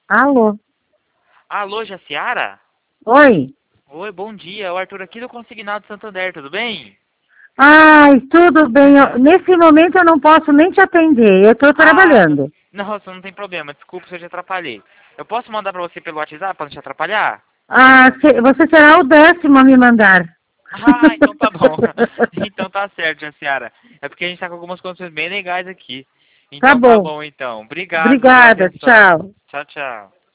Alô? Alô, Jaciara? Oi? Oi, bom dia. É o Arthur aqui do Consignado Santander, tudo bem? Ai, tudo bem. Nesse momento eu não posso nem te atender. Eu estou Ah, trabalhando. nossa, não tem problema. Desculpa se eu te atrapalhei. Eu posso mandar pra você pelo WhatsApp pra não te atrapalhar? Ah, você será o 10º a me mandar. Ah, então tá bom. Então tá certo, Jaciara. É porque a gente tá com algumas condições bem legais aqui. Tá Então tá bom. bom, então. Obrigado pela Obrigada. atenção. Tchau. Tchau, tchau.